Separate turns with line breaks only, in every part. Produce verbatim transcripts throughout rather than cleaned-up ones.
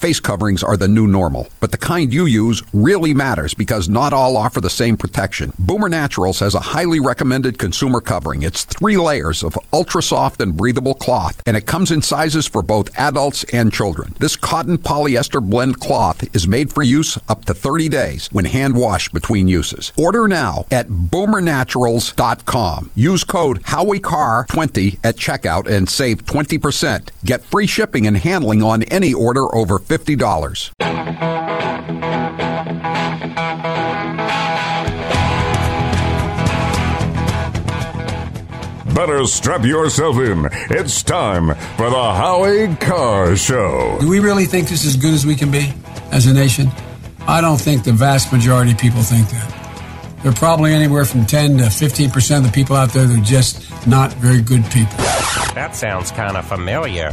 face coverings are the new normal, but the kind you use really matters because not all offer the same protection. Boomer Naturals has a highly recommended consumer covering. It's three layers of ultra-soft and breathable cloth, and it comes in sizes for both adults and children. This cotton polyester blend cloth is made for use up to thirty days when hand washed between uses. Order now at boomer naturals dot com. Use code Howie Carr twenty at checkout and save twenty percent. Get free shipping and handling on any order over fifty dollars.
Better strap yourself in. It's time for the Howie Carr Show.
Do we really think this is as good as we can be as a nation? I don't think the vast majority of people think that. There are probably anywhere from ten to fifteen percent of the people out there that are just not very good people.
That sounds kind of familiar.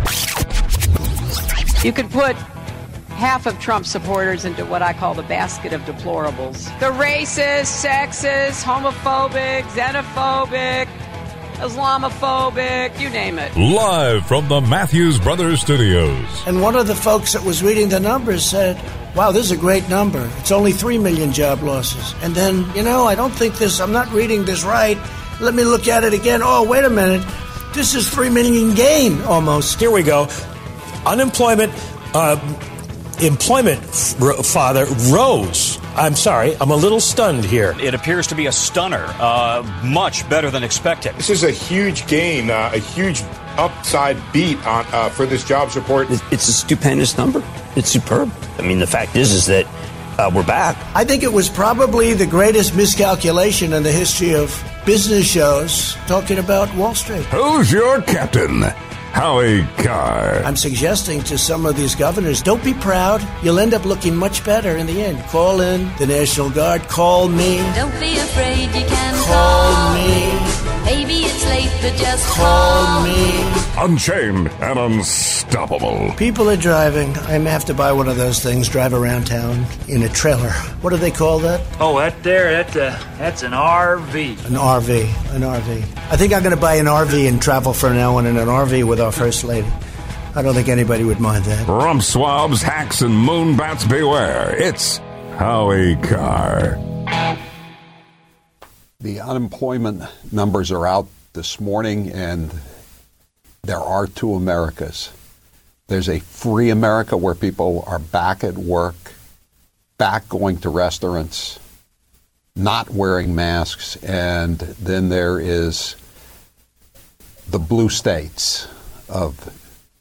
You could put half of Trump's supporters into what I call the basket of deplorables. The racist, sexist, homophobic, xenophobic, Islamophobic, you name it.
Live from the Matthews Brothers Studios.
And one of the folks that was reading the numbers said, wow, this is a great number. It's only three million job losses. And then, you know, I don't think this, I'm not reading this right. Let me look at it again. Oh, wait a minute. This is three million gain almost.
Here we go. Unemployment, uh, employment, father, rose. I'm sorry, I'm a little stunned here.
It appears to be a stunner, uh, much better than expected.
This is a huge gain, uh, a huge upside beat on uh, for this jobs report.
It's a stupendous number. It's superb. I mean, the fact is, is that uh, we're back.
I think it was probably the greatest miscalculation in the history of business shows talking about Wall Street.
Who's your captain? Howie Carr.
I'm suggesting to some of these governors, don't be proud. You'll end up looking much better in the end. Call in the National Guard. Call me.
Don't be afraid, you can
call,
call
me.
Maybe it's late, but just
call,
call
me.
Unchained and unstoppable.
People are driving. I may have to buy one of those things, drive around town in a trailer. What do they call that?
Oh, that there, that, uh, that's an R V.
An R V, an R V. I think I'm going to buy an R V and travel from now on in an R V with our First Lady. I don't think anybody would mind that.
Rump swabs, hacks, and moonbats beware. It's Howie Carr.
The unemployment numbers are out this morning, and there are two Americas. There's a free America where people are back at work, back going to restaurants, not wearing masks, and then there is the blue states of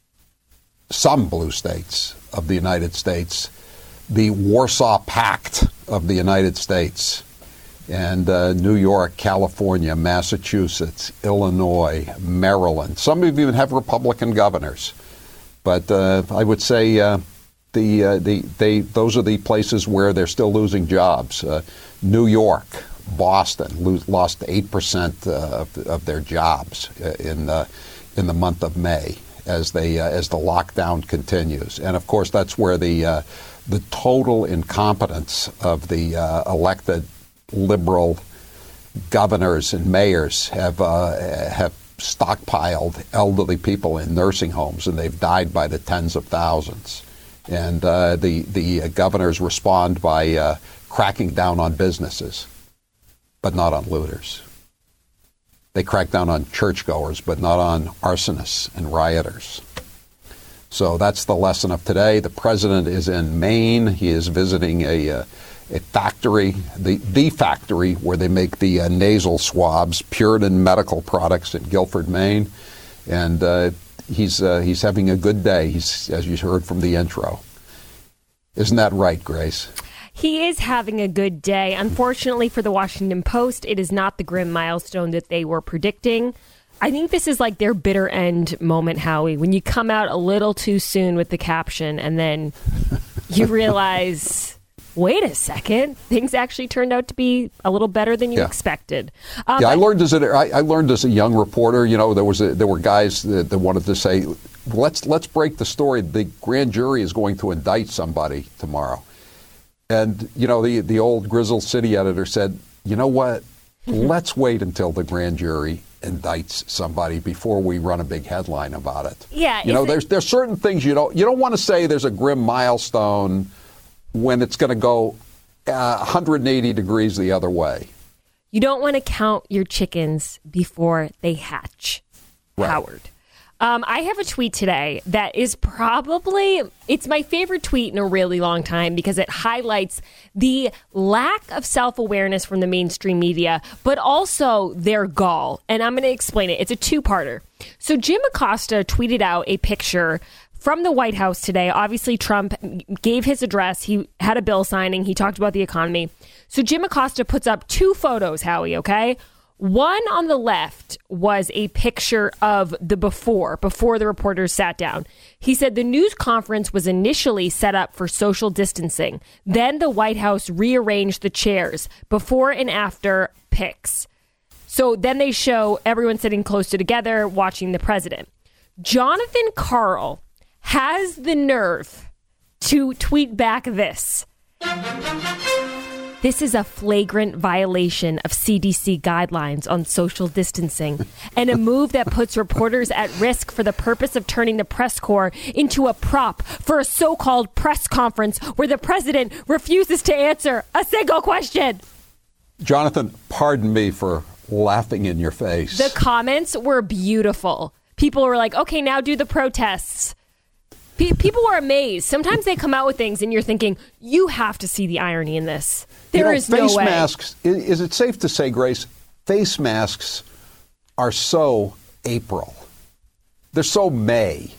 some blue states of the United States, the Warsaw Pact of the United States, and uh, New York, California, Massachusetts, Illinois, Maryland. Some of you even have Republican governors, but uh, I would say uh, the uh, the they those are the places where they're still losing jobs. Uh, New York, Boston lose, lost eight percent uh, of, of their jobs in uh, in the month of May as they uh, as the lockdown continues, and of course that's where the uh, the total incompetence of the uh, elected liberal governors and mayors have uh, have stockpiled elderly people in nursing homes, and they've died by the tens of thousands. And uh, the the governors respond by uh, cracking down on businesses, but not on looters. They crack down on churchgoers, but not on arsonists and rioters. So that's the lesson of today. The president is in Maine. He is visiting a uh, a factory, the, the factory where they make the uh, nasal swabs, Puritan Medical Products in Guilford, Maine. And uh, he's uh, he's having a good day, he's, as you heard from the intro. Isn't that right, Grace?
He is having a good day. Unfortunately for the Washington Post, it is not the grim milestone that they were predicting. I think this is like their bitter end moment, Howie, when you come out a little too soon with the caption and then you realize... Wait a second. Things actually turned out to be a little better than you yeah. expected. Um,
yeah, I learned as a I, I learned as a young reporter. You know, there was a, there were guys that, that wanted to say, let's let's break the story. The grand jury is going to indict somebody tomorrow, and you know the the old Grizzle City editor said, you know what? Let's wait until the grand jury indicts somebody before we run a big headline about it.
Yeah,
you know,
it,
there's there's certain things you don't you don't want to say there's a grim milestone when it's going to go uh, one hundred eighty degrees the other way.
You don't want to count your chickens before they hatch,
right.
Howard. Um, I have a tweet today that is probably, it's my favorite tweet in a really long time because it highlights the lack of self-awareness from the mainstream media, but also their gall. And I'm going to explain it. It's a two-parter. So Jim Acosta tweeted out a picture from the White House today. Obviously, Trump gave his address. He had a bill signing. He talked about the economy. So Jim Acosta puts up two photos, Howie, okay? One on the left was a picture of the before, before the reporters sat down. He said the news conference was initially set up for social distancing. Then the White House rearranged the chairs, before and after pics. So then they show everyone sitting closer together watching the president. Jonathan Karl has the nerve to tweet back this. This is a flagrant violation of C D C guidelines on social distancing and a move that puts reporters at risk for the purpose of turning the press corps into a prop for a so-called press conference where the president refuses to answer a single question.
Jonathan, pardon me for laughing in your face.
The comments were beautiful. People were like, okay, now do the protests. P- people were amazed. Sometimes they come out with things and you're thinking, you have to see the irony in this. There
you know,
is no way.
Face masks, is it safe to say, Grace, face masks are so April. They're so May.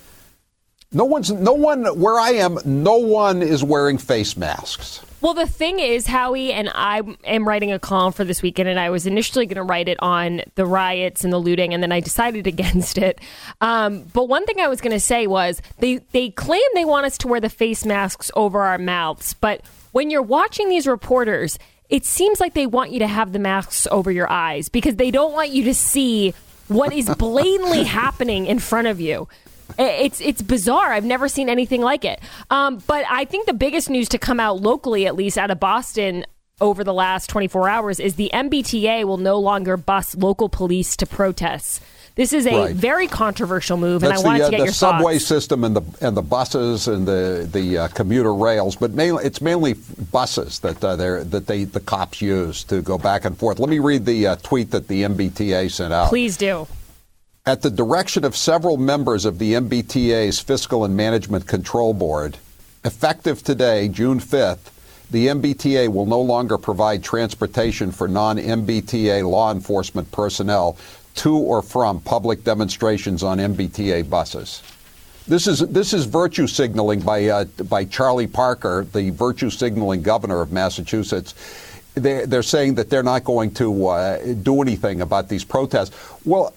No one's, no one, where I am, no one is wearing face masks.
Well, the thing is, Howie, and I am writing a column for this weekend, and I was initially going to write it on the riots and the looting, and then I decided against it. Um, but one thing I was going to say was they, they claim they want us to wear the face masks over our mouths, but when you're watching these reporters, it seems like they want you to have the masks over your eyes because they don't want you to see what is blatantly happening in front of you. It's it's bizarre. I've never seen anything like it. Um, but I think the biggest news to come out locally, at least out of Boston over the last twenty-four hours, is the M B T A will no longer bus local police to protests. This is a
right.
very controversial move, and
That's
I wanted
the, uh,
to get
the
your
subway
thoughts.
system and the and the buses and the the uh, commuter rails, but mainly it's mainly buses that uh, they that they the cops use to go back and forth. Let me read the uh, tweet that the M B T A sent out.
Please do.
At the direction of several members of the M B T A's Fiscal and Management Control Board, effective today, June fifth, the M B T A will no longer provide transportation for non-M B T A law enforcement personnel to or from public demonstrations on M B T A buses. This is this is virtue signaling by uh, by Charlie Parker, the virtue signaling governor of Massachusetts. They're, they're saying that they're not going to uh, do anything about these protests. Well,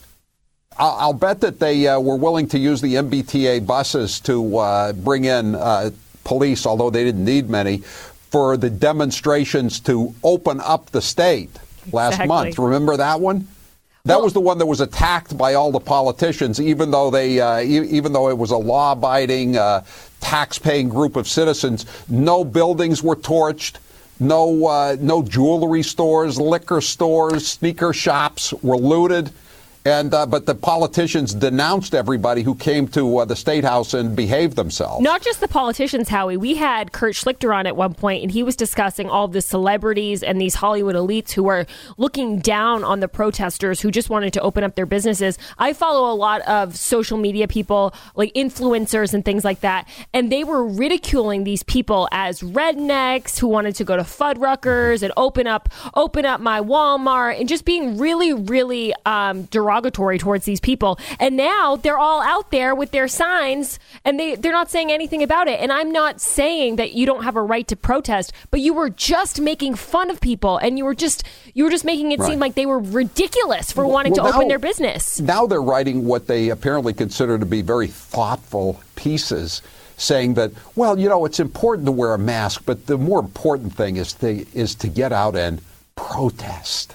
I'll, I'll bet that they uh, were willing to use the M B T A buses to uh, bring in uh, police, although they didn't need many, for the demonstrations to open up the state last
Exactly.
month. Remember that one? That
Well,
was the one that was attacked by all the politicians, even though they, uh, e- even though it was a law-abiding, uh, tax-paying group of citizens. No buildings were torched. No, uh, no jewelry stores, liquor stores, sneaker shops were looted. And uh, but the politicians denounced everybody who came to uh, the State House and behaved themselves.
Not just the politicians, Howie. We had Kurt Schlichter on at one point, and he was discussing all the celebrities and these Hollywood elites who are looking down on the protesters who just wanted to open up their businesses. I follow a lot of social media people, like influencers and things like that, and they were ridiculing these people as rednecks who wanted to go to Fuddruckers and open up, open up my Walmart, and just being really, really um, derogatory towards these people. And now they're all out there with their signs and they, they're not saying anything about it. And I'm not saying that you don't have a right to protest, but you were just making fun of people and you were just you were just making it
Right.
seem like they were ridiculous for
Well,
wanting
well,
to open
now-
their business.
Now they're writing what they apparently consider to be very thoughtful pieces, saying that, well, you know, it's important to wear a mask, but the more important thing is to, is to get out and protest.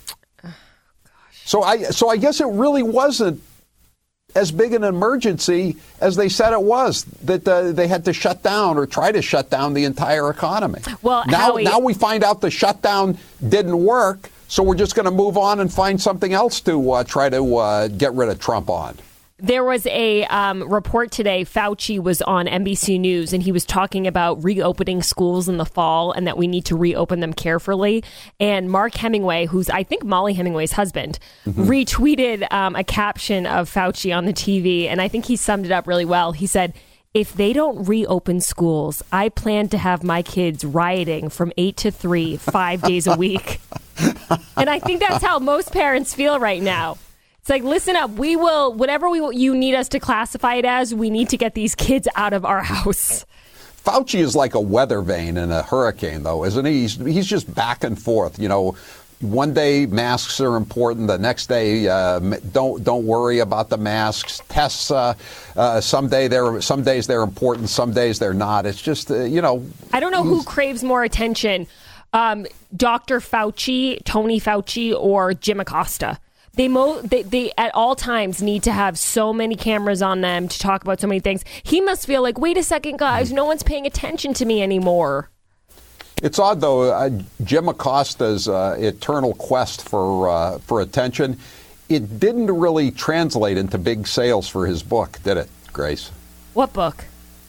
So I so I guess it really wasn't as big an emergency as they said it was, that uh, they had to shut down or try to shut down the entire economy.
Well,
now
Howie-
now we find out the shutdown didn't work, So we're just going to move on and find something else to uh, try to uh, get rid of Trump on.
There was a um, report today. Fauci was on N B C News, and he was talking about reopening schools in the fall and that we need to reopen them carefully. And Mark Hemingway, who's I think Molly Hemingway's husband, mm-hmm. retweeted um, a caption of Fauci on the T V. And I think he summed it up really well. He said, "If they don't reopen schools, I plan to have my kids rioting from eight to three, five days a week." And I think that's how most parents feel right now. It's like, listen up, we will, whatever we you need us to classify it as, we need to get these kids out of our house.
Fauci is like a weather vane in a hurricane, though, isn't he? He's, he's just back and forth. You know, one day masks are important. The next day, uh, don't don't worry about the masks. Tests, uh, uh, someday they're some days they're important, some days they're not. It's just, uh, you know.
I don't know who craves more attention, um, Doctor Fauci, Tony Fauci, or Jim Acosta. They, mo- they they at all times need to have so many cameras on them to talk about so many things. He must feel like, wait a second, guys, no one's paying attention to me anymore.
It's odd, though, uh, Jim Acosta's uh, eternal quest for uh, for attention, it didn't really translate into big sales for his book, did it, Grace?
What book?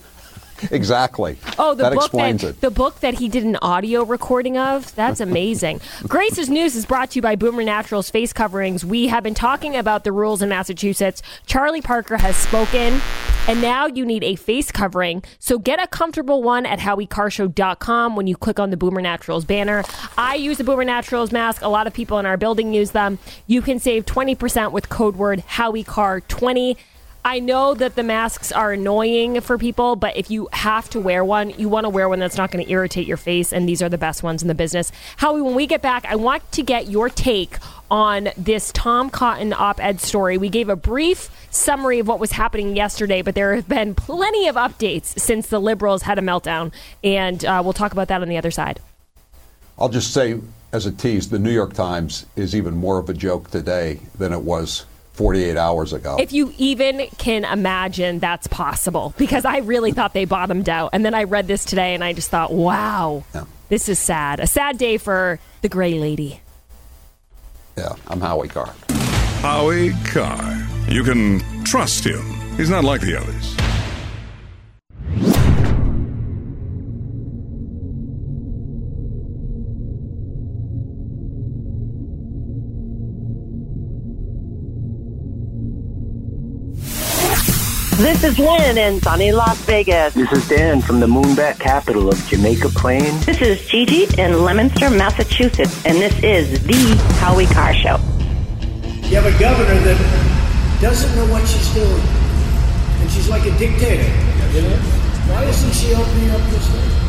Exactly.
Oh, the
that
book
explains
that,
it.
The book that he did an audio recording of? That's amazing. Grace's News is brought to you by Boomer Naturals face coverings. We have been talking about the rules in Massachusetts. Charlie Parker has spoken, and now you need a face covering. So get a comfortable one at howie carr show dot com when you click on the Boomer Naturals banner. I use the Boomer Naturals mask. A lot of people in our building use them. You can save twenty percent with code word Howie Carr twenty. I know that the masks are annoying for people, but if you have to wear one, you want to wear one that's not going to irritate your face, and these are the best ones in the business. Howie, when we get back, I want to get your take on this Tom Cotton op-ed story. We gave a brief summary of what was happening yesterday, but there have been plenty of updates since the Liberals had a meltdown, and uh, we'll talk about that on the other side.
I'll just say, as a tease, the New York Times is even more of a joke today than it was forty-eight hours ago.
If you even can imagine that's possible, because I really thought they bottomed out. And then I read this today and I just thought, wow, yeah. This is sad. A sad day for the gray lady.
Yeah, I'm Howie Carr.
Howie Carr. You can trust him. He's not like the others.
This is Lynn in sunny Las Vegas.
This is Dan from the moonbat capital of Jamaica Plain.
This is Gigi in Leominster, Massachusetts, and this is the Howie Carr Show.
You have a governor that doesn't know what she's doing, and she's like a dictator. You know? Why isn't she opening up this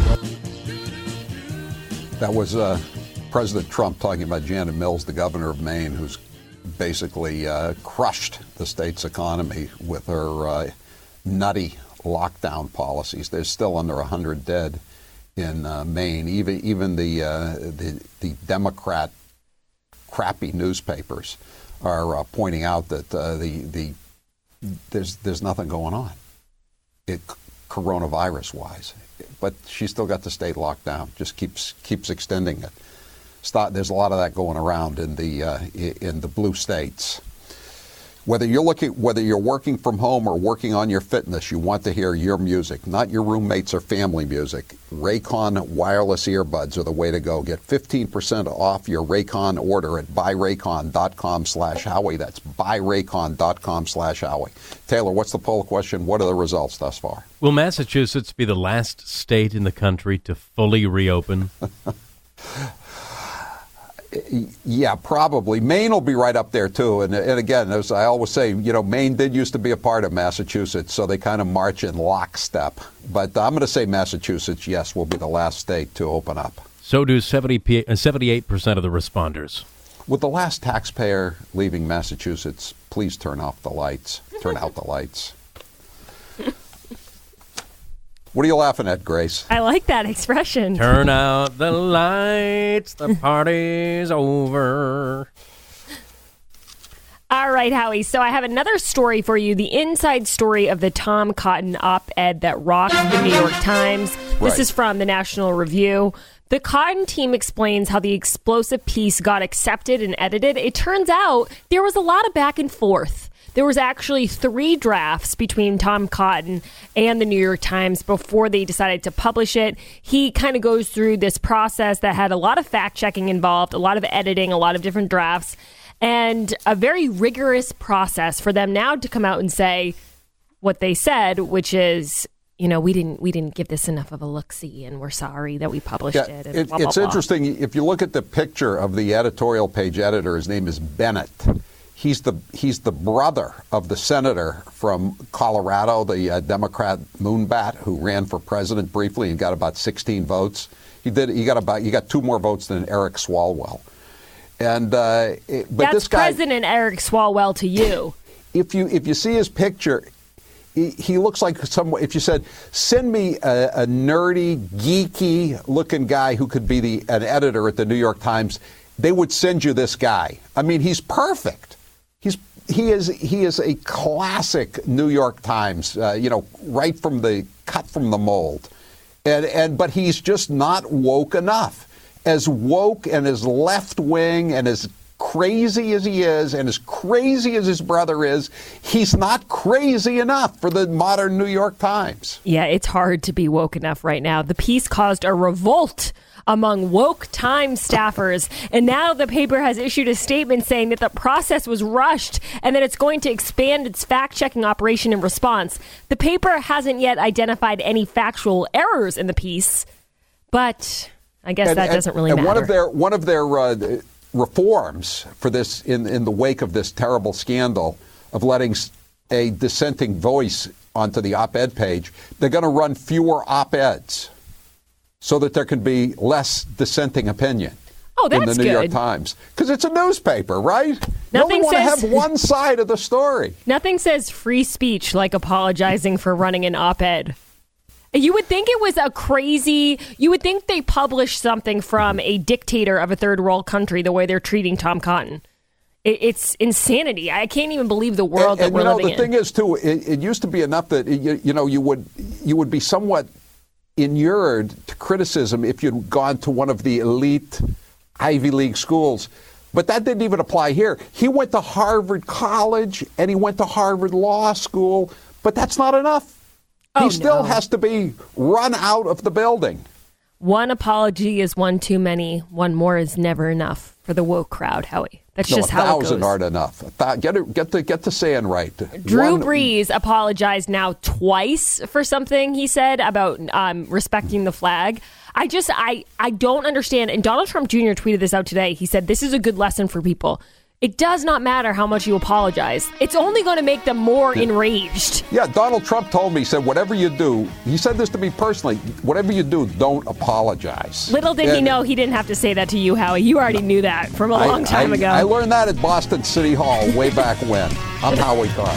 thing?
That was uh, President Trump talking about Janet Mills, the governor of Maine, who's basically uh, crushed the state's economy with her uh, nutty lockdown policies. There's still under one hundred dead in uh, Maine. Even even the, uh, the the Democrat crappy newspapers are uh, pointing out that uh, the the there's there's nothing going on, it coronavirus wise. But she's still got the state locked down. Just keeps keeps extending it. Start, there's a lot of that going around in the uh, in the blue states. Whether you're looking, whether you're working from home or working on your fitness, you want to hear your music, not your roommates or family music. Raycon wireless earbuds are the way to go. Get fifteen percent off your Raycon order at buy raycon dot com slash Howie. That's buy raycon dot com slash Howie. Taylor, what's the poll question? What are the results thus far?
Will Massachusetts be the last state in the country to fully reopen?
Yeah, probably. Maine will be right up there, too. And, and again, as I always say, you know, Maine did used to be a part of Massachusetts, so they kind of march in lockstep. But I'm going to say Massachusetts, yes, will be the last state to open up.
So do seventy, seventy-eight percent of the responders.
With the last taxpayer leaving Massachusetts, please turn off the lights. Turn out the lights. What are you laughing at, Grace?
I like that expression.
Turn out the lights, the party's over.
All right, Howie. So I have another story for you, the inside story of the Tom Cotton op-ed that rocked the New York Times. This
Right.
is from the National Review. The Cotton team explains how the explosive piece got accepted and edited. It turns out there was a lot of back and forth. There was actually three drafts between Tom Cotton and the New York Times before they decided to publish it. He kind of goes through this process that had a lot of fact-checking involved, a lot of editing, a lot of different drafts, and a very rigorous process for them now to come out and say what they said, which is, you know, we didn't we didn't give this enough of a look-see, and we're sorry that we published
yeah,
it. And
it
blah, blah,
it's
blah.
interesting. If you look at the picture of the editorial page editor, his name is Bennett. He's the he's the brother of the senator from Colorado, the uh, Democrat Moonbat, who ran for president briefly and got about sixteen votes. He did. He got about. He got two more votes than Eric Swalwell. And uh, it, but
That's
this guy,
President Eric Swalwell to you.
If you if you see his picture, he, he looks like some. If you said, send me a, a nerdy, geeky looking guy who could be the an editor at the New York Times, they would send you this guy. I mean, he's perfect. He's he is he is a classic New York Times. Uh, you know, right from the cut from the mold, and and but he's just not woke enough. As woke and as left wing and as crazy as he is and as crazy as his brother is, he's not crazy enough for the modern New York Times.
Yeah, it's hard to be woke enough right now. The piece caused a revolt among woke Times staffers, and now the paper has issued a statement saying that the process was rushed and that it's going to expand its fact-checking operation in response. The paper hasn't yet identified any factual errors in the piece, but I guess
and,
that
and,
doesn't really
and
matter.
One of their one of their uh, reforms for this in in the wake of this terrible scandal of letting a dissenting voice onto the op-ed page, they're going to run fewer op-eds so that there can be less dissenting opinion.
Oh, that's
in the New
good.
York Times, because it's a newspaper, right?
Nothing
you only want
says,
to have one side of the story.
Nothing says free speech like apologizing for running an op-ed. You would think it was a crazy, you would think they published something from a dictator of a third world country the way they're treating Tom Cotton. It, it's insanity. I can't even believe the world
and,
that we're
and, you know,
living
the
in.
thing is, too, it, it used to be enough that, you, you know, you would you would be somewhat inured to criticism if you'd gone to one of the elite Ivy League schools. But that didn't even apply here. He went to Harvard College and he went to Harvard Law School, but that's not enough.
Oh,
he still
no.
has to be run out of the building.
One apology is one too many. One more is never enough for the woke crowd, Howie. That's
no,
just
a
how it
thousand
goes.
aren't enough. A th- get, it, get, the, get the saying right.
Drew
One,
Brees apologized now twice for something he said about um, respecting the flag. I just, I, I don't understand. And Donald Trump Junior tweeted this out today. He said, this is a good lesson for people. It does not matter how much you apologize. It's only going to make them more enraged.
Yeah, Donald Trump told me, he said, whatever you do, he said this to me personally, whatever you do, don't apologize.
Little did
and
he know he didn't have to say that to you, Howie. You already knew that from a long
I,
time
I,
ago.
I learned that at Boston City Hall way back when. I'm Howie Carr.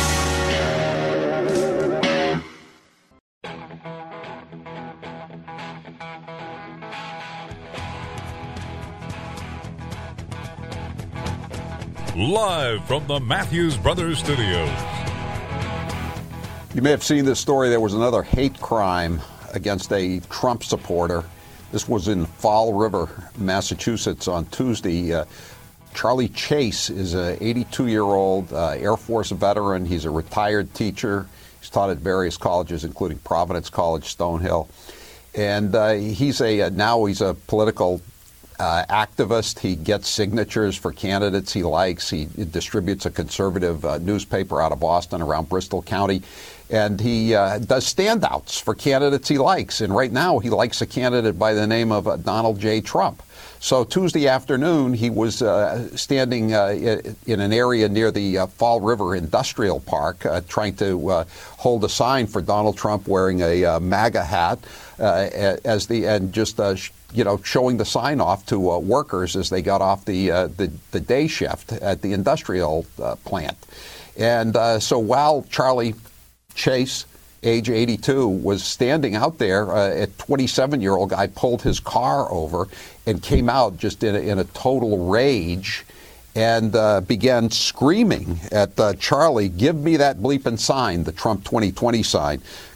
Live from the Matthews Brothers Studios.
You may have seen this story. There was another hate crime against a Trump supporter. This was in Fall River, Massachusetts on Tuesday. Uh, Charlie Chase is an eighty-two-year-old uh, Air Force veteran. He's a retired teacher. He's taught at various colleges, including Providence College, Stonehill. And uh, he's a now he's a political Uh, activist. He gets signatures for candidates he likes. He distributes a conservative uh, newspaper out of Boston around Bristol County. And he uh, does standouts for candidates he likes. And right now he likes a candidate by the name of uh, Donald J. Trump. So Tuesday afternoon he was uh, standing uh, in an area near the uh, Fall River Industrial Park uh, trying to uh, hold a sign for Donald Trump wearing a uh, MAGA hat uh, as the and just uh, you know, showing the sign off to uh, workers as they got off the, uh, the the day shift at the industrial uh, plant. And uh, so while Charlie Chase, age eighty-two, was standing out there, uh, a twenty-seven-year-old guy pulled his car over and came out just in a, in a total rage and uh, began screaming at uh, Charlie, "Give me that bleeping sign," the Trump twenty twenty sign.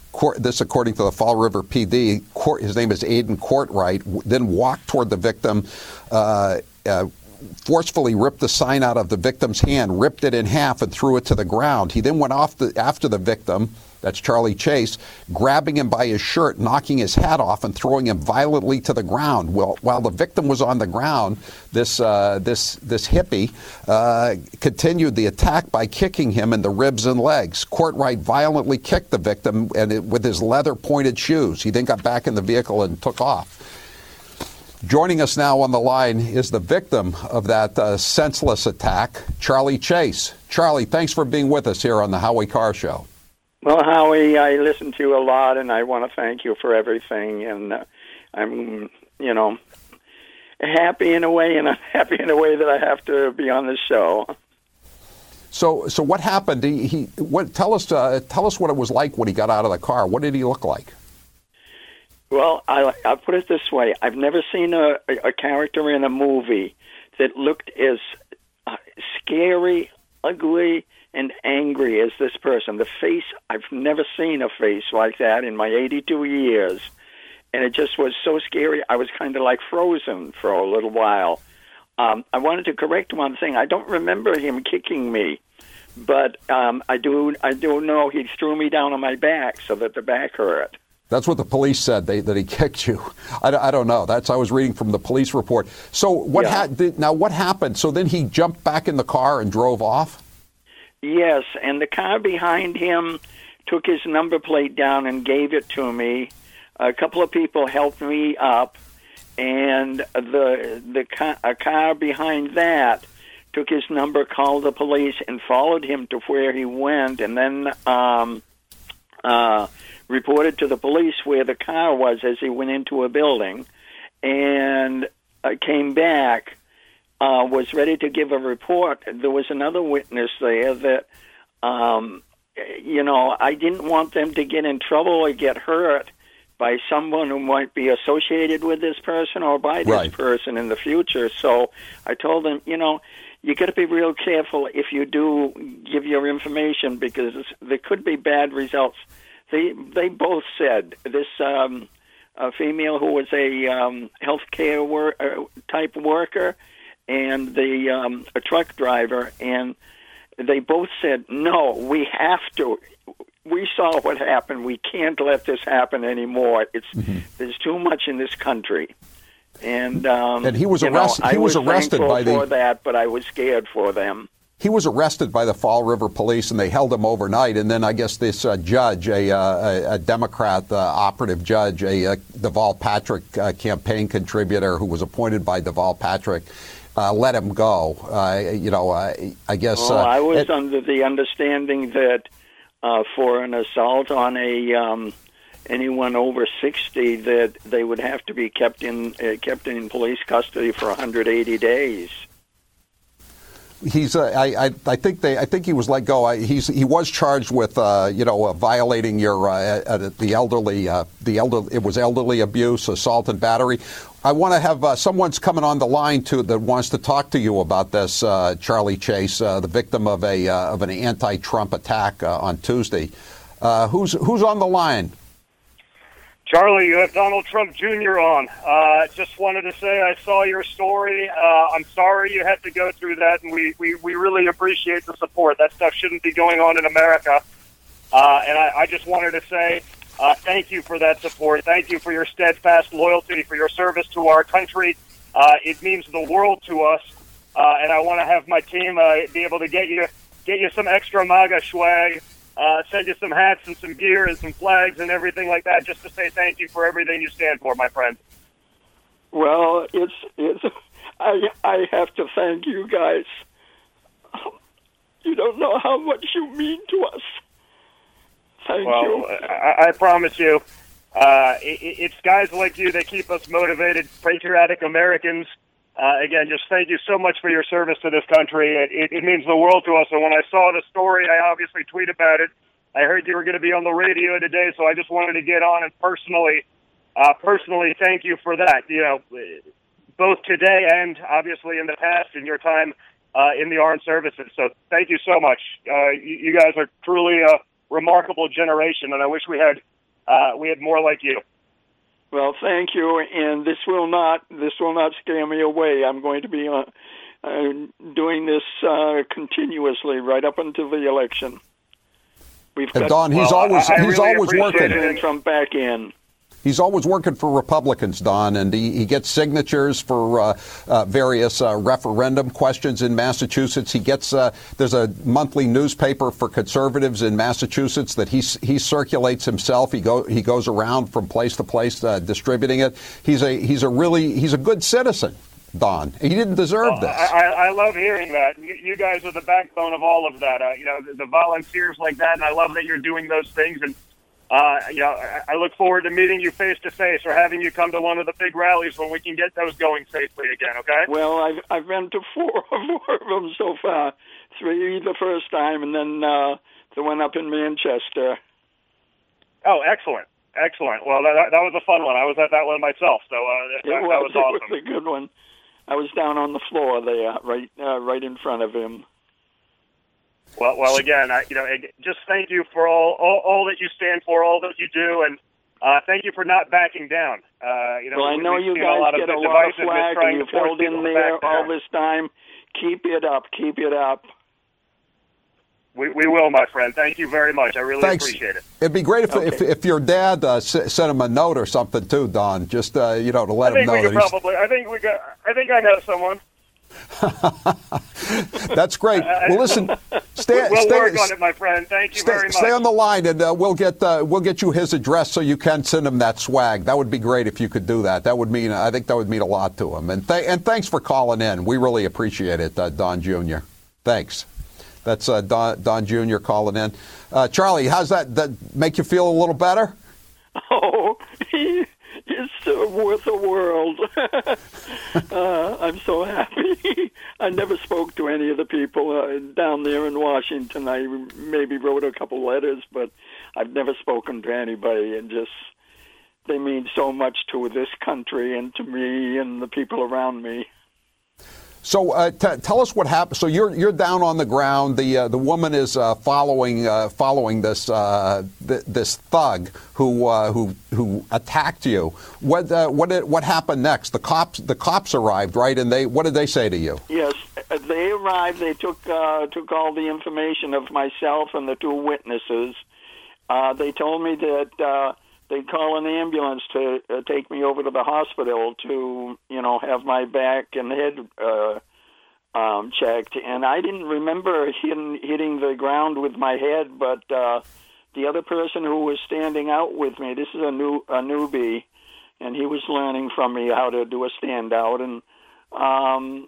Court, this according to the Fall River P D. Court, his name is Aiden Courtwright, then walked toward the victim, uh, uh, forcefully ripped the sign out of the victim's hand, ripped it in half, and threw it to the ground. He then went off the, after the victim, that's Charlie Chase, grabbing him by his shirt, knocking his hat off, and throwing him violently to the ground. Well, while the victim was on the ground, this uh, this this hippie uh, continued the attack by kicking him in the ribs and legs. Courtwright violently kicked the victim and it, with his leather-pointed shoes. He then got back in the vehicle and took off. Joining us now on the line is the victim of that uh, senseless attack, Charlie Chase. Charlie, thanks for being with us here on the Howie Carr Show.
Well, Howie, I listen to you a lot, and I want to thank you for everything. And uh, I'm, you know, happy in a way, and I'm happy in a way that I have to be on this show.
So, so what happened? He, he what? Tell us, uh, tell us what it was like when he got out of the car. What did he look like?
Well, I, I'll put it this way: I've never seen a, a character in a movie that looked as uh, scary, ugly, and angry as this person. The face, I've never seen a face like that in my eighty-two years. And it just was so scary, I was kind of like frozen for a little while. Um, I wanted to correct one thing. I don't remember him kicking me, but um, I do I do know he threw me down on my back so that the back hurt.
That's what the police said, they, that he kicked you. I, I don't know. That's I was reading from the police report. So what
Yeah.
ha- did, now what happened? So then he jumped back in the car and drove off?
Yes, and the car behind him took his number plate down and gave it to me. A couple of people helped me up, and the the car, a car behind that took his number, called the police, and followed him to where he went, and then um, uh, reported to the police where the car was as he went into a building, and uh, came back. Uh, was ready to give a report. There was another witness there that, um, you know, I didn't want them to get in trouble or get hurt by someone who might be associated with this person or by this
Right.
person in the future. So I told them, you know, you got to be real careful if you do give your information because there could be bad results. They they both said this um, a female who was a um, healthcare wor- uh, type worker and the um, a truck driver, and they both said, no, we have to. We saw what happened. We can't let this happen anymore. It's
Mm-hmm.
There's too much in this country. And, um,
And he was
you know,
arrested- he
I
was
was
arrested
thankful
by the-
for that, but I was scared for them.
He was arrested by the Fall River police, and they held him overnight. And then I guess this uh, judge, a, uh, a, a Democrat uh, operative judge, a uh, Deval Patrick uh, campaign contributor who was appointed by Deval Patrick, uh, let him go. Uh, you know, uh, I guess.
Oh,
uh,
I was
it-
under the understanding that uh, for an assault on a um, anyone over sixty, that they would have to be kept in uh, kept in police custody for one hundred eighty days.
He's. Uh, I, I. I think they. I think he was let go. I, he's. He was charged with. Uh, you know, uh, violating your uh, uh, the elderly. Uh, the elder. It was elderly abuse, assault, and battery. I want to have uh, someone's coming on the line too that wants to talk to you about this. Uh, Charlie Chase, uh, the victim of a uh, of an anti-Trump attack uh, on Tuesday. Uh, who's Who's on the line?
Charlie, you have Donald Trump Junior on. Uh, just wanted to say I saw your story. Uh, I'm sorry you had to go through that, and we, we, we really appreciate the support. That stuff shouldn't be going on in America. Uh, and I, I just wanted to say uh, thank you for that support. Thank you for your steadfast loyalty, for your service to our country. Uh, it means the world to us. Uh, and I want to have my team uh, be able to get you get you some extra MAGA swag. Uh, send you some hats and some gear and some flags and everything like that, just to say thank you for everything you stand for, my friend.
Well, it's it's. I I have to thank you guys. You don't know how much you mean to us. Thank
well,
you.
I, I promise you, uh, it, it's guys like you that keep us motivated, patriotic Americans. Uh, again, just thank you so much for your service to this country. It, it, it means the world to us. And when I saw the story, I obviously tweeted about it. I heard you were going to be on the radio today, so I just wanted to get on and personally, uh, personally thank you for that. You know, both today and obviously in the past in your time uh, in the armed services. So thank you so much. Uh, you, you guys are truly a remarkable generation, and I wish we had uh, we had more like you.
Well, thank you, and this will not this will not scare me away. I'm going to be uh, uh, doing this uh, continuously right up until the election. We've
and
got,
Don, he's
well,
always
I, I
he's
really
always working.
It. From back in.
He's always working for Republicans, Don, and he, he gets signatures for uh, uh, various uh, referendum questions in Massachusetts. He gets uh, there's a monthly newspaper for conservatives in Massachusetts that he he circulates himself. He go he goes around from place to place uh, distributing it. He's a he's a really he's a good citizen, Don. He didn't deserve
well,
this.
I, I love hearing that. You, you guys are the backbone of all of that. Uh, you know, the, the volunteers like that, and I love that you're doing those things. And Uh, you know, I look forward to meeting you face to face or having you come to one of the big rallies when we can get those going safely again. Okay?
Well, I've I've been to four, four of them so far. Three the first time, and then uh, the one up in Manchester.
Oh, excellent, excellent. Well, that that was a fun one. I was at that one myself, so uh, that,
It was,
that was awesome.
It was a good one. I was down on the floor there, right uh, right in front of him.
Well, well, again, I, you know, just thank you for all, all, all that you stand for, all that you do, and uh, thank you for not backing down. Uh, you know,
well, I know you
a
guys
lot
get
of
a lot of
divisiveness
flack,
trying
and you've
to force
held in
people to
there
back
all
down.
this time. Keep it up. Keep it up.
We, we will, my friend. Thank you very much. I really
Thanks.
appreciate it.
It'd be great if
Okay.
if, if your dad uh, s- sent him a note or something too, Don. Just uh, you know to let
I
him
think we
know
could
that he's.
probably. I think we got. I think I know someone.
That's great. Well, listen, stay,
we'll
stay,
work on it, my friend. Thank you
stay,
very much.
stay on the line, and uh, we'll get uh, we'll get you his address so you can send him that swag. That would be great if you could do that. That would mean I think that would mean a lot to him. And th- and thanks for calling in. We really appreciate it, uh, Don Junior Thanks. That's uh, Don, Don Junior calling in. Uh, Charlie, how's that? That make you feel a little better?
Oh, he is uh, worth a world. uh, I'm so happy. I never spoke to any of the people uh, down there in Washington. I maybe wrote a couple letters, but I've never spoken to anybody. And just they mean so much to this country and to me and the people around me.
So uh, t- tell us what happened. So you're you're down on the ground. The uh, the woman is uh, following uh, following this uh, th- this thug who uh, who who attacked you. What uh, what did, what happened next? The cops the cops arrived, right? And they what did they say to you?
Yes, they arrived. They took uh, took all the information of myself and the two witnesses. Uh, they told me that uh, they'd call an ambulance to uh, take me over to the hospital to, you know, have my back and head uh, um, checked. And I didn't remember hitting, hitting the ground with my head, but uh, the other person who was standing out with me, this is a new a newbie, and he was learning from me how to do a standout. And um,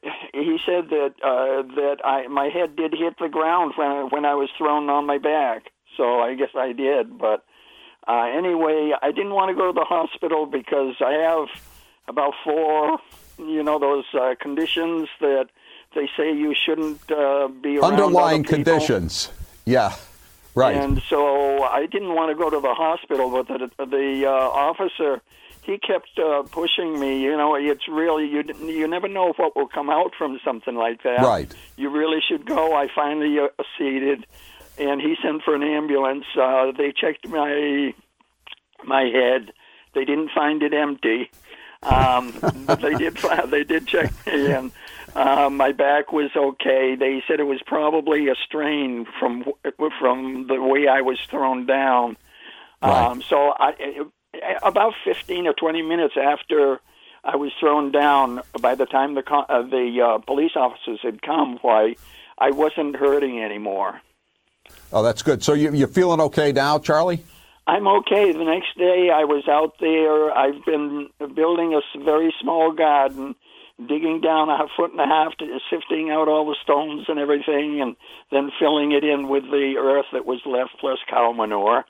he said that uh, that I my head did hit the ground when when I was thrown on my back. So I guess I did, but. Uh, anyway, I didn't want to go to the hospital because I have about four, you know, those uh, conditions that they say you shouldn't uh, be around
Underlying
other people.
conditions. Yeah, right.
And so I didn't want to go to the hospital, but the, the uh, officer, he kept uh, pushing me. You know, it's really, you you never know what will come out from something like that.
Right.
You really should go. I finally uh, acceded. And he sent for an ambulance. Uh, they checked my my head. They didn't find it empty, um, but they did. They did check me, and uh, my back was okay. They said it was probably a strain from from the way I was thrown down.
Right.
Um, so I, about fifteen or twenty minutes after I was thrown down, by the time the uh, the uh, police officers had come, why I wasn't hurting anymore.
Oh, that's good. So you, you're feeling okay now, Charlie?
I'm okay. The next day I was out there. I've been building a very small garden, digging down a foot and a half, to, sifting out all the stones and everything, and then filling it in with the earth that was left, plus cow manure.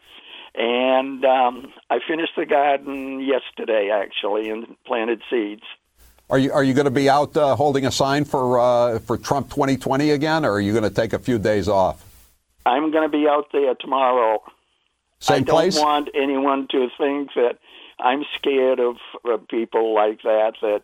And um, I finished the garden yesterday, actually, and planted seeds.
Are you are you going to be out uh, holding a sign for uh, for Trump twenty twenty again, or are you going to take a few days off?
I'm going to be out there tomorrow.
Same
I don't
place?
want anyone to think that I'm scared of uh, people like that. That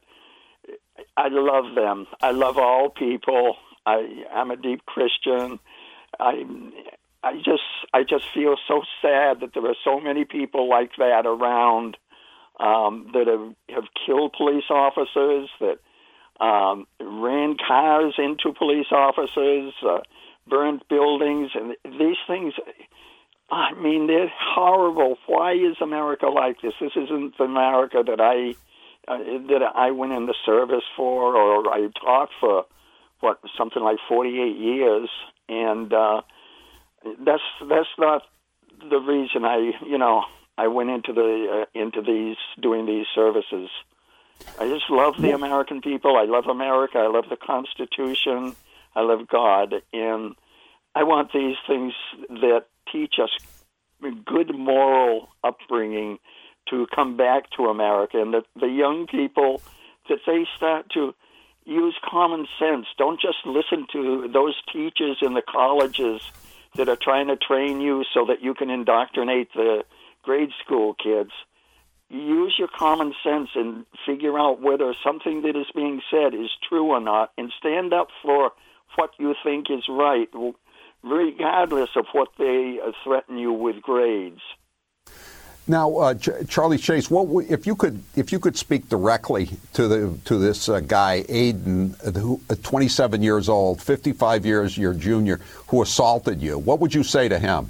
I love them. I love all people. I, I'm a deep Christian. I I just I just feel so sad that there are so many people like that around um, that have, have killed police officers, that um, ran cars into police officers, uh, burned buildings, and these things. I mean, they're horrible. Why is America like this? This isn't the America that I uh, that I went in the service for, or I taught for what something like forty-eight years, and uh, that's that's not the reason I you know I went into the uh, into these doing these services. I just love the American people. I love America. I love the Constitution. I love God, and I want these things that teach us good moral upbringing to come back to America, and that the young people, that they start to use common sense. Don't just listen to those teachers in the colleges that are trying to train you so that you can indoctrinate the grade school kids. Use your common sense and figure out whether something that is being said is true or not, and stand up for what you think is right, regardless of what they uh, threaten you with grades.
Now, uh, Ch- Charlie Chase, what w- if you could if you could speak directly to the to this uh, guy Aiden, uh, who, uh, twenty-seven years old, fifty-five years your junior, who assaulted you? What would you say to him?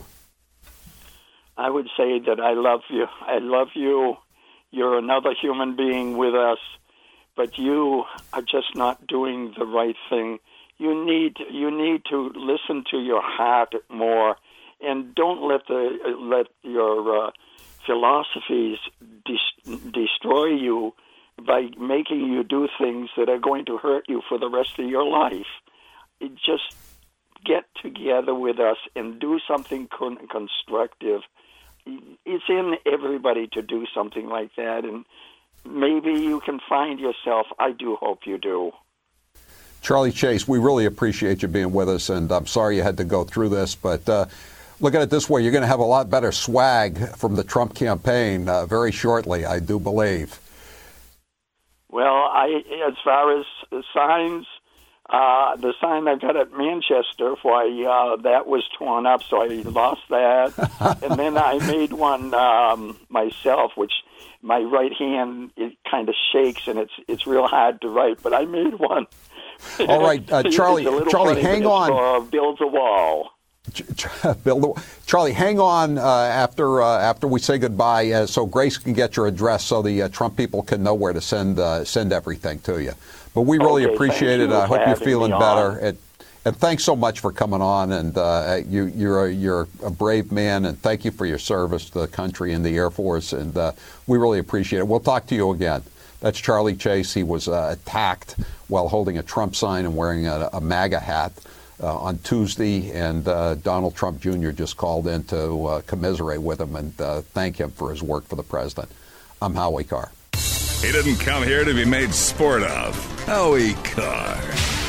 I would say that I love you. I love you. You're another human being with us, but you are just not doing the right thing. You need you need to listen to your heart more, and don't let the let your uh, philosophies de- destroy you by making you do things that are going to hurt you for the rest of your life. It just get together with us and do something con- constructive. It's in everybody to do something like that, and maybe you can find yourself. I do hope you do.
Charlie Chase, we really appreciate you being with us, and I'm sorry you had to go through this, but uh, look at it this way. You're going to have a lot better swag from the Trump campaign uh, very shortly, I do believe.
Well, I, as far as the signs, uh, the sign I got at Manchester, why uh, that was torn up, so I lost that. And then I made one um, myself, which my right hand, it kind of shakes, and it's it's real hard to write, but I made one.
All right, uh, Charlie, Charlie, hang on.
Uh, builds a wall.
Build a, Charlie, hang on uh, after uh, after we say goodbye, uh, so Grace can get your address, so the uh, Trump people can know where to send uh, send everything to you. But we really
okay,
appreciate it. I hope you're feeling better.
And,
and thanks so much for coming on. And uh, you, you're a, you're a brave man, and thank you for your service to the country and the Air Force. And uh, we really appreciate it. We'll talk to you again. That's Charlie Chase. He was uh, attacked while holding a Trump sign and wearing a, a MAGA hat uh, on Tuesday, and uh, Donald Trump Junior just called in to uh, commiserate with him and uh, thank him for his work for the president. I'm Howie Carr.
He didn't come here to be made sport of. Howie Carr.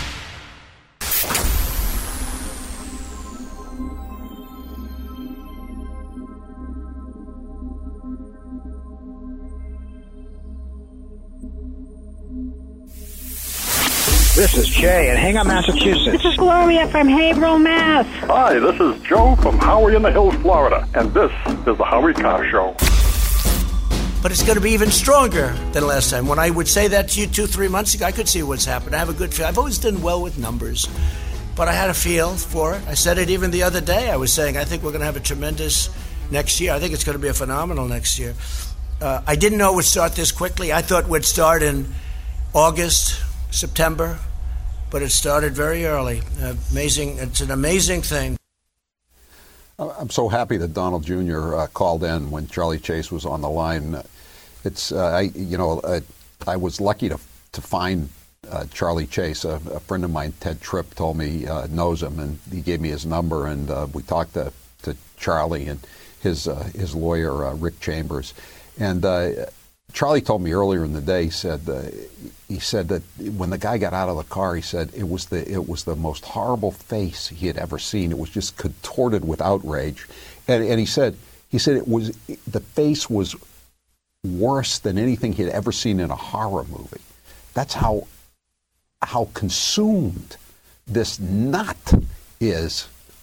This is Jay in Hingham, Massachusetts.
This is Gloria from Haverhill, Mass.
Hi, this is Joe from Howie in the Hills, Florida, and this is the Howie Carr Show.
But it's going to be even stronger than last time. When I would say that to you two, three months ago, I could see what's happened. I have a good feel. I've always done well with numbers, but I had a feel for it. I said it even the other day. I was saying I think we're going to have a tremendous next year. I think it's going to be a phenomenal next year. Uh, I didn't know it would start this quickly. I thought we'd start in August, September, but it started very early. Uh, amazing. It's an amazing thing.
I'm so happy that Donald Junior Uh, called in when Charlie Chase was on the line. It's, uh, I, you know, uh, I was lucky to to find uh, Charlie Chase. A, a friend of mine, Ted Tripp, told me uh, knows him, and he gave me his number, and uh, we talked to, to Charlie and his uh, his lawyer, uh, Rick Chambers, and uh, Charlie told me earlier in the day. He said uh, he said that when the guy got out of the car, he said it was the it was the most horrible face he had ever seen. It was just contorted with outrage, and and he said he said it was the face was worse than anything he had ever seen in a horror movie. That's how how consumed this nut is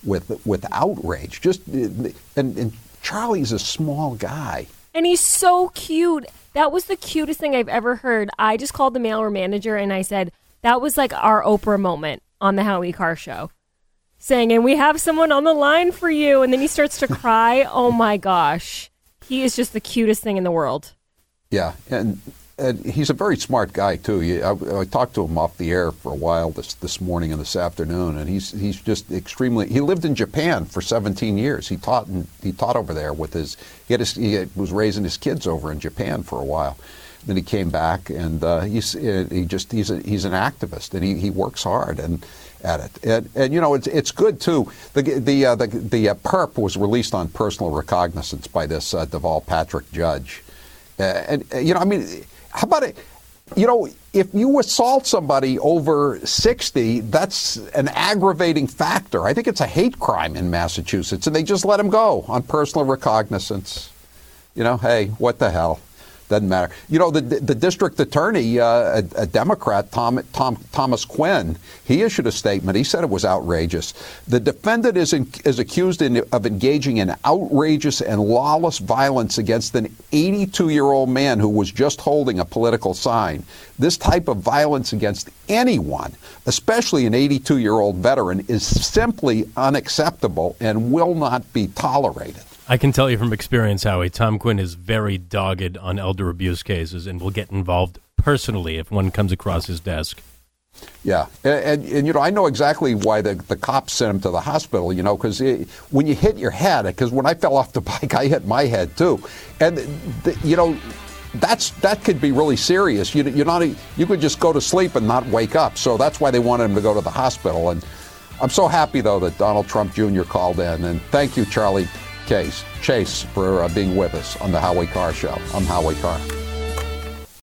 with with outrage. Just and, and Charlie's a small guy.
And he's so cute. That was the cutest thing I've ever heard. I just called the mail manager and I said, that was like our Oprah moment on the Howie Carr show. Saying, and we have someone on the line for you. And then he starts to cry. Oh, my gosh. He is just the cutest thing in the world.
Yeah, and, and he's a very smart guy, too. I, I talked to him off the air for a while this this morning and this afternoon, and he's he's just extremely. He lived in Japan for seventeen years. He taught and he taught over there with his. He had his, he was raising his kids over in Japan for a while. Then he came back, and uh, he's he just he's a, he's an activist, and he, he works hard and at it. And, and you know, it's it's good too. The the uh, the, the uh, perp was released on personal recognizance by this uh, Deval Patrick judge. Uh, and, uh, you know, I mean, how about it? You know, if you assault somebody over sixty, that's an aggravating factor. I think it's a hate crime in Massachusetts, and they just let him go on personal recognizance. You know, hey, what the hell? Doesn't matter. You know, the the district attorney, uh, a, a Democrat, Tom, Tom, Thomas Quinn, he issued a statement. He said it was outrageous. The defendant is in, is accused in, of engaging in outrageous and lawless violence against an eighty-two-year-old man who was just holding a political sign. This type of violence against anyone, especially an eighty-two-year-old veteran, is simply unacceptable and will not be tolerated.
I can tell you from experience, Howie, Tom Quinn is very dogged on elder abuse cases and will get involved personally if one comes across his desk.
Yeah, and, and, and you know, I know exactly why the, the cops sent him to the hospital, you know, because when you hit your head, because when I fell off the bike, I hit my head too. And, the, you know, that's that could be really serious. You, you're not, you could just go to sleep and not wake up. So that's why they wanted him to go to the hospital. And I'm so happy, though, that Donald Trump Junior called in. And thank you, Charlie Case, Chase, for uh, being with us on the Howie Carr Show. I'm Howie Carr.